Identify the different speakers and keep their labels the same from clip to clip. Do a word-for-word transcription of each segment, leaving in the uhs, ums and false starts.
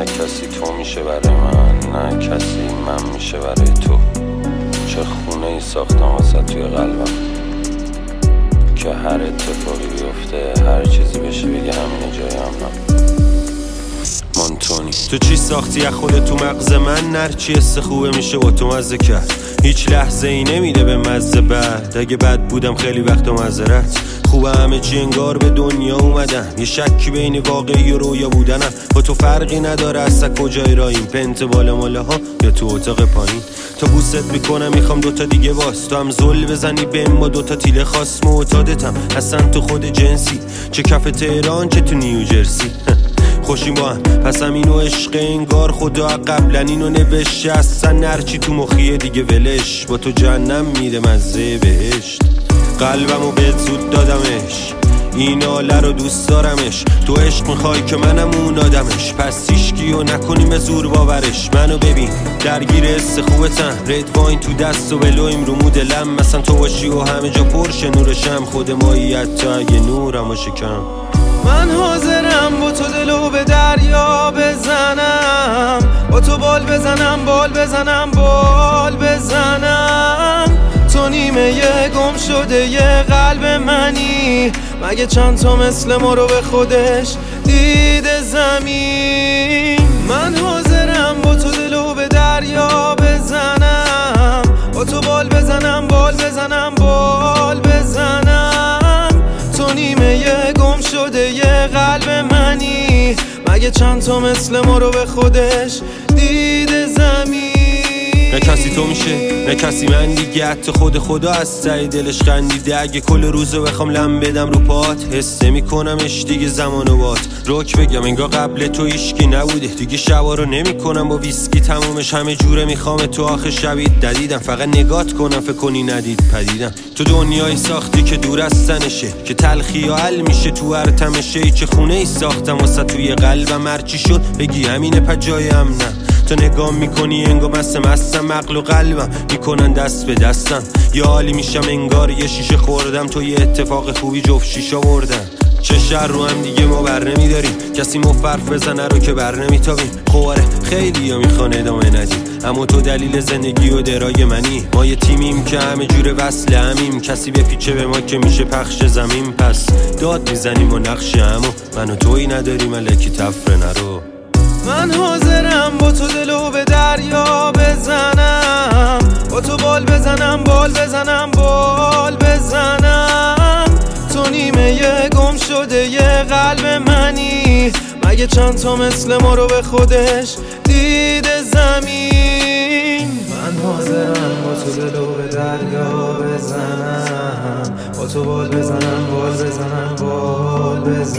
Speaker 1: نه کسی تو میشه برای من، نه کسی من میشه برای تو. چه خونه ای ساختم واسه توی قلبم که هر اتفاقی بیفته هر چیزی بشه بگه همینه جای امنم. مونتونی
Speaker 2: تو چی ساختی از خودت تو مغز من؟ نرچی حس خوبه میشه با تو مزه کرد، هیچ لحظه ای نمیده به مزه بعد. اگه بد بودم خیلی وقت و معذرت، خوبه همه چی انگار به دنیا اومدم. یه شکی بین واقعی و رویا بودنم، با تو فرقی نداره اصلا کجای راهیم، پنت بالا ماله ها یا تو اتاق پایین. تا بوست میکنم میخوام دوتا دیگه باز، تو هم زل بزنی بهم با دوتا تیله خاص. معتادتم اصلا تو خود جنسی، چه کف تهران چه تو نیوجرسی. خوشیم با هم پس هم اینو عشق انگار خدا قبلا اینو نوشته. اصلا نرچی تو مخیه دیگه ولش، با تو جهنم میده مزه بهشت. قلبمو بهت زود دادمش، این حاله رو دوست دارمش. تو عشق میخوای که منم اون آدمش، پس هیچکیو نکنیم به زور باورش. منو ببین درگیر حس خوبتم، رید واین تو دست و بلویم رو مودلم. مثلا تو باشی و همه جا پرشه نورشم، خود ماییت تا اگه نورم و شکم.
Speaker 3: من حاضرم با تو دلو به دریا بزنم، با تو بال بزنم بال بزنم بال بزنم. تو نیمه یه گم شده یه قلب منی، مگه چند تا مثل ما رو به خودش دیده زمین. من حاضرم با تو دلو به دریا بزنم، با تو بال بزنم بال بزنم بال بزنم. تو نیمه یه گم شده یه قلب منی، مگه چند تا مثل ما رو به خودش دیده زمین.
Speaker 2: نه کسی تو میشه نه کسی من دیگه، حتی خود خدا از ته دلش خندیده. اگه کل روزو بخوام لم بدم رو پات، حس میکنمش دیگه زمان و بات. روک بگم انگار قبل تو هیچکی نبوده، دیگه شبا رو نمیکنم با ویسکی تمومش. همه جوره میخوام تو آخه شبید ددیدم، فقط نگات کنم فکر کنی ندید پدیدم. تو دنیایی ساختی که دور از تنشه، که تلخی و حل میشه تو هر تمشه. چه خونه ای ساختم واسه توی قلبم، هرچی شد بگی همینه پجای امنم. تو نگاه میکنی انگار مست مستم، عقل و قلبم میکنن دست به دستم. یه حالی میشم انگار یه شیشه خوردم، تو یه اتفاق خوبی جفت شیشه بردم. چه شر رو هم دیگه ما بر نمیداریم، کسی مفرف بزنه رو که بر نمیتابیم. خواره خیلی ها میخوان ادامه ندیم، اما تو دلیل زندگی و درای منی. ما یه تیمیم که همه جور وصل همیم، کسی بپیچه به ما که میشه پخش زمین. پس داد میزنیم و نقش همو، من و تویی نداریم الکی تفره نرو.
Speaker 3: من حاضرم با تو دلو به دریا بزنم، با تو بال بزنم بال بزنم بال بزنم. تو نیمه یه گم شده یه قلب منی، مگه چند تا مثل ما رو به خودش دیده زمین. من حاضرم با تو دلو به دریا بزنم، با تو بال بزنم بال بزنم بال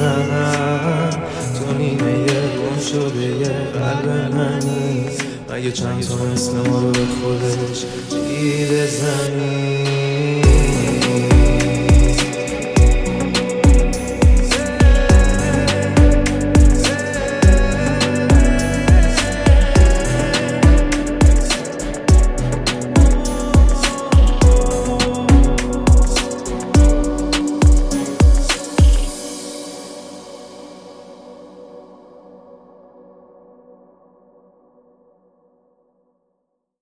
Speaker 3: بزنم. تو نیمه یه گم شده یه قلب منی، مگه چند تا مثل ما رو به خودش دیده زمین.